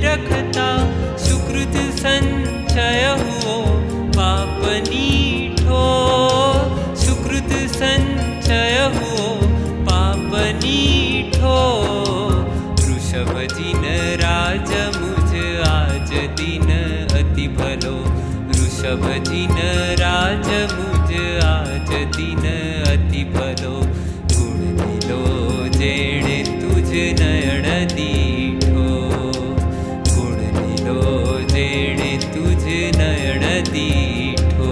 रखता सुकृत संचय हुओ पाप नीठो। सुकृत संचय हुओ पाप नीठो। वृषभ जिन राज मुझ आज दिन अति भलो। वृषभ जिन राज मुझ आज दिन अति भलो। गुण नीलो जेणे तुझ नयन दीठो। गुण नीलो जेणे तुझ नयन दीठो।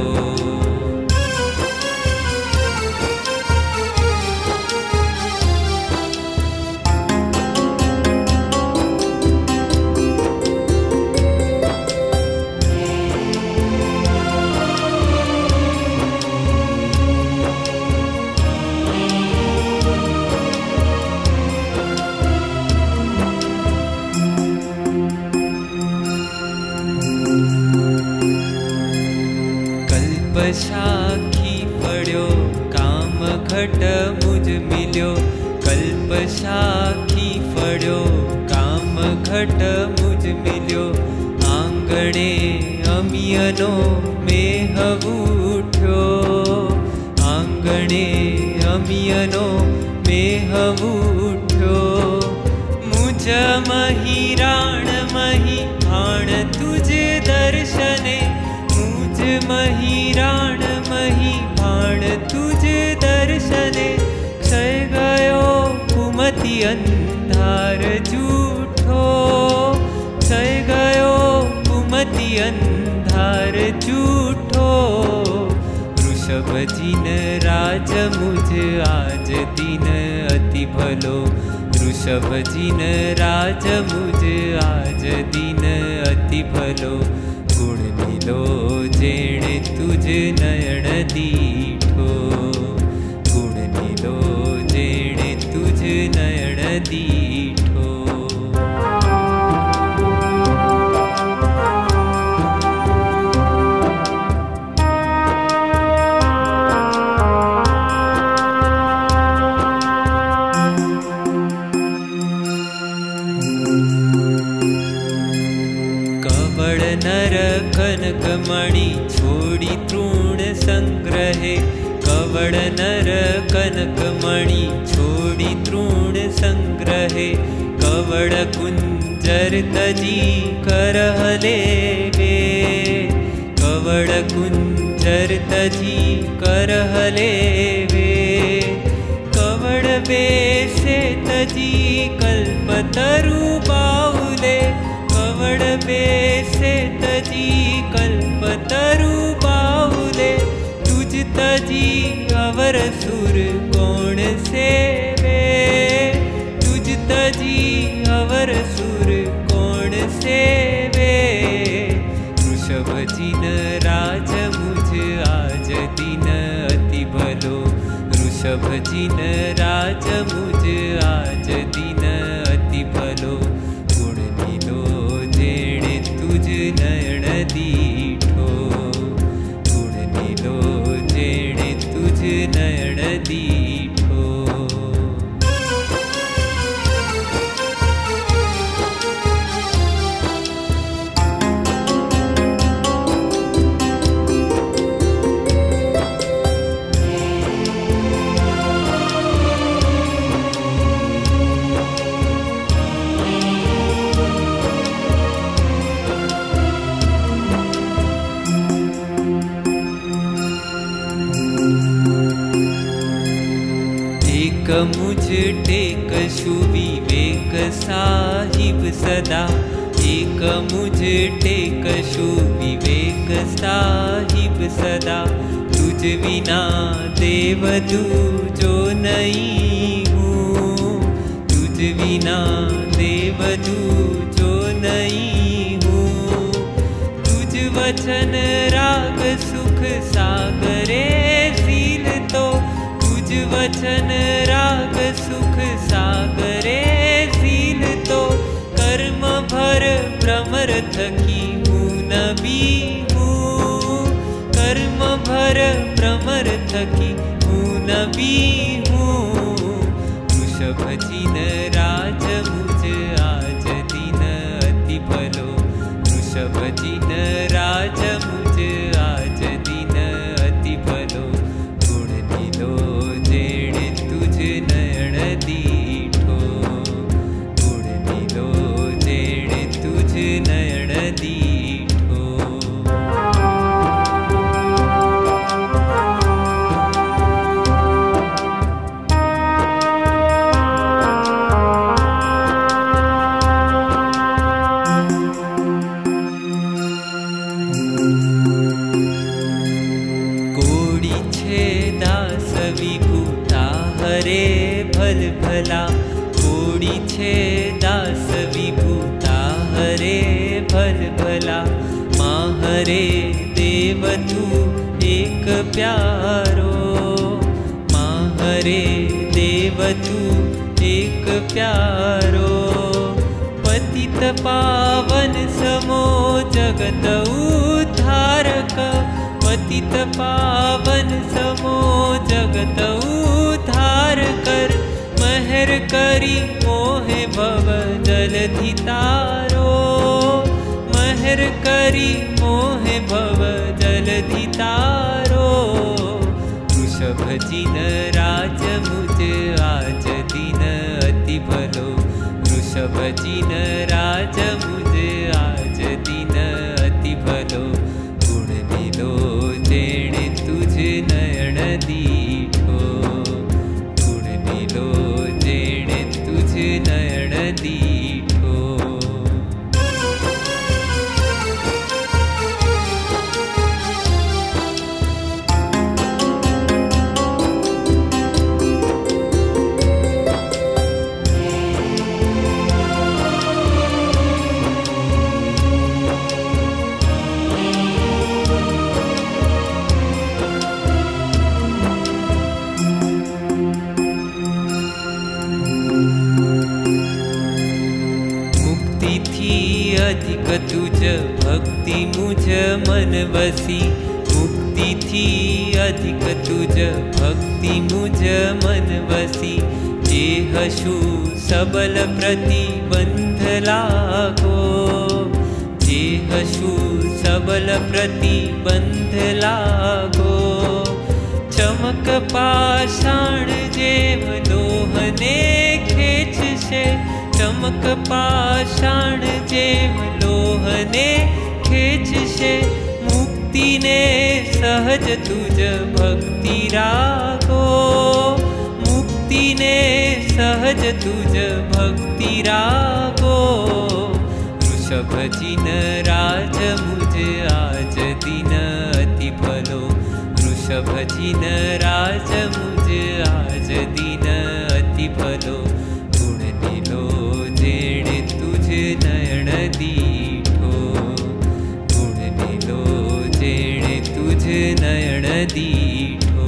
शाखी पड्यो काम घट मुझ मिल्यो। कल्प शाखी पड्यो काम घट मुझ मिल्यो। आंगणे अमियनो मेह उठ्यो। आंगणे अमियनो मेह उठ्यो। मुझ मही राण मही भाण तुझ दर्शने। मुझ मही राण मही भाण तुझ दर्शने। क्षय गयो कुमति अंधार झूठो। क्षय गयो कुमति अंधार झूठो। वृषभ जिन राज मुझ आज दिन अति भलो। वृषभ जिन राज मुझ आज दिन अति भलो। गुण नीलो जेणे तुझ नयन दीठो। गुण नीलो जेणे तुझ नयन दीठो। कवड़ नर कनकमणि छोड़ी तृण संग्रहे। कवड़ नर कनकमणि छोड़ी तृण संग्रहे। कवड़ कुंजर तजी करहले वे। कवड़ कुंजर तजी करहले वे। कवड़ बेसे तजी कल्पतरु बाहुले। कवड़ बेसे तजी कल्पतरु बाहुले। तुझ तजी अवर सुर कौन सेवे। तुझ तजी अवर सुर कौन सेवे। वृषभ जिन राज मुझ आज दिन अति भलो। वृषभ जिन राज मुझ आज दिन अति भलो। गुण नीलो जेणे तुझ नयन दीठो। गुण नीलो जेणे तुझ नयन दीठो। मुझ टेक शु विवेक साहिब सदा। एक मुझ टेक शु विवेक साहिब सदा। तुझ बिना देव दूजो नहीं हूँ। तुझ बिना देव दूजो नहीं हूँ। तुझ वचन राग सुख सागरे सील तो। तुझ वचन राग सुख सागरे सील तो। कर्म भर भ्रमर थकी हूँ नबी हूँ। कर्म भर भ्रमर थकी हूँ नबी हूँ। वृषभ जिन राज मुझ आज दिन अति भलो। वृषभ जिन राज मुझ आज दिन अति भलो। गुण नीलो जेण तुझ नयन दीठो। गुण नीलो जेण तुझ नयन दीठो। दास विभूता हरे भल भला। कोड़ी छे दास विभूता हरे भल भला। माँ हरे देव तू एक प्यारो। माँ हरे देव तू एक प्यारो। पतित पावन समो जगत उद्धारक। पतित पावन समो जगत उद्धार कर। महर करी मोहे भव जलधि तारो। महर करी मोहे भव जलधि तारो। वृषभ जिन राज मुझ आज दिन अति भलो। वृषभ जिन राज मुझ आज दिन अति भलो। गुण नीलो जेण तुझ नयन दीठो। गुण नीलो जेण तुझ नयन दीठो। अधिक तुझ भक्ति मुझ मन वसी। मुक्ति थी अधिक तुझ भक्ति मुझ मन वसी। जेहशु सबल प्रतिबंध लागो। जेहशु सबल प्रतिबंध लागो। चमक पाषाण जेव लोहने खेचशे। चमक पाषाण जेव लोहने खेचशे। मुक्ति ने सहज तुझ भक्ति रागो। मुक्ति ने सहज तुझ भक्ति रागो। वृषभ जिन राज मुझ आज दिन अति भलो। वृषभ जिन राज मुझ आज दिन अति भलो। गुण नीलो जेण तुझ नयन दीठो। गुण नीलो जेण तुझ नयन दीठो।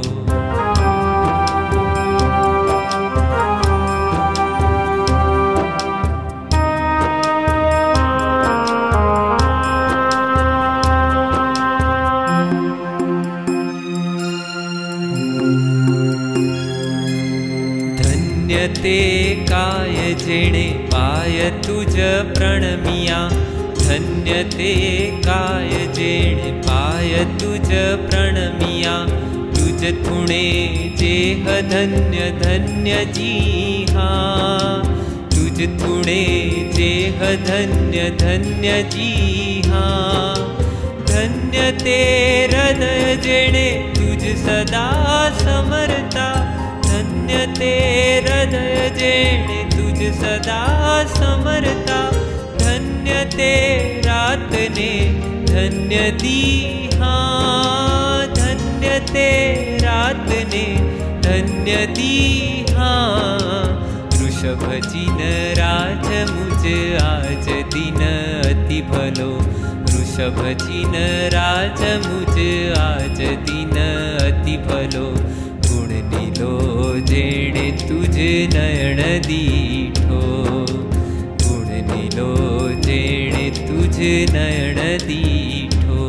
ते काय जेणे पाय तुझ प्रणमिया। धन्य ते काय जेणे पाय तुझ प्रणमिया। तुझ थुणे जेह धन्य धन्य जीहा। तुझ थुणे जेह धन्य धन्य जीहा। धन्य ते हृदय जेणे तुझ सदा समरता। धन्य ते हृदय जेणे तुझ सदा समरता। धन्य ते रात ने धन्य दीहा। धन्य ते रात ने धन्य दीहा। वृषभ जिन राज मुझ आज दिन अति भलो। वृषभ जिन राज मुझ आज दिन अति भलो। गुण नीलो जेण तुझ नयन दीठो। गुण नीलो जेण तुझ नयन दीठो।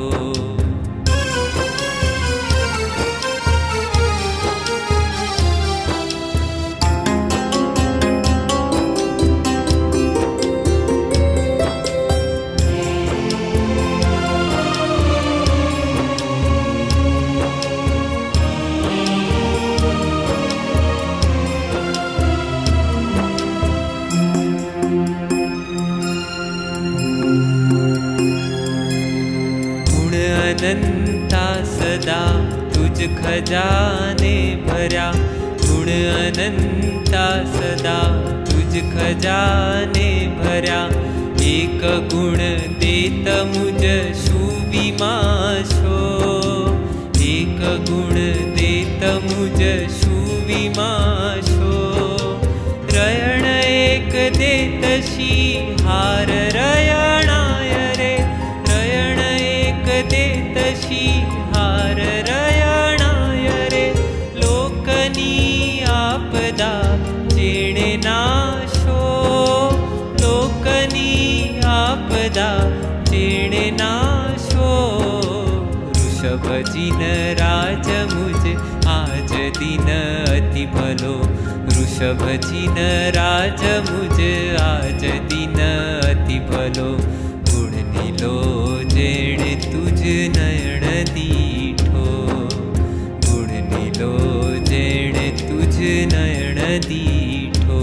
अनंता सदा तुझ खजाने भर्या, गुण अनंता सदा तुझ खजाने भर्या। एक गुण देत मुझ सुविमाशो, एक गुण देत मुझ सुविमाशो। रयण एक देतशी हार रयणाय रे, रयण एक देतशी हार रयणाय रे। लोकनी आपदा जेणे नाशो, लोकनी आपदा जेणे नाशो। वृषभजिन राज मुझ आज दिन अति भलो, वृषभजिन राज मुझ आज दिन अति भलो। गुण नीलो जेणे तुझ नयन दीठो, गुण नीलो जेणे तुझ नयन दीठो।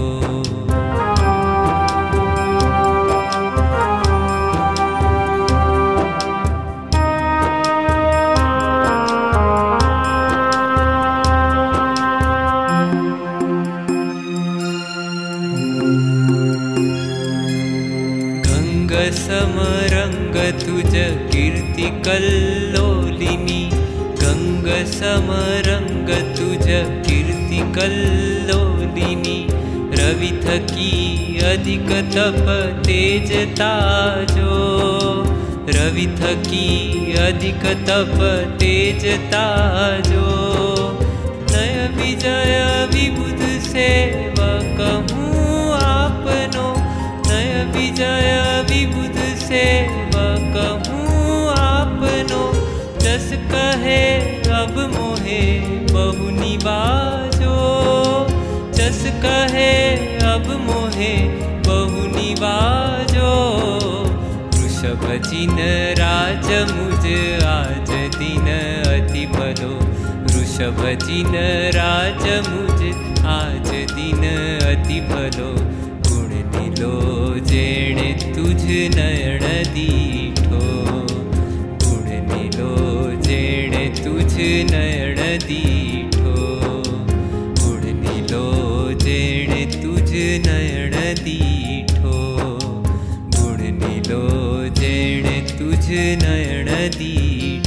समरंग तुझ कीर्ति कल्लोलिनी, गंग समरंग तुझ कीर्ति कल्लोलिनी। रवि थकी अधिक तप तेज ताजो, रवि थकी अधिक तप तेज ताजो। नय विजय विबुध सेवक हूँ आपनो, नय विजय विबुध सेवक हूँ आपनो। जस कहे अब मोहे बहु निवाजो, जस कहे अब मोहे बहु निवाजो। वृषभजिन राज मुझ आज दिन अति भलो, वृषभजिन राज मुझ आज दिन अति भलो। गुण नीलो जेणे तुझ नयन दीठो, गुण नीलो जेणे तुझ नयन दीठो, गुण नीलो जेणे तुझ नयन दीठो, गुण नीलो जेणे तुझ नयन दीठो।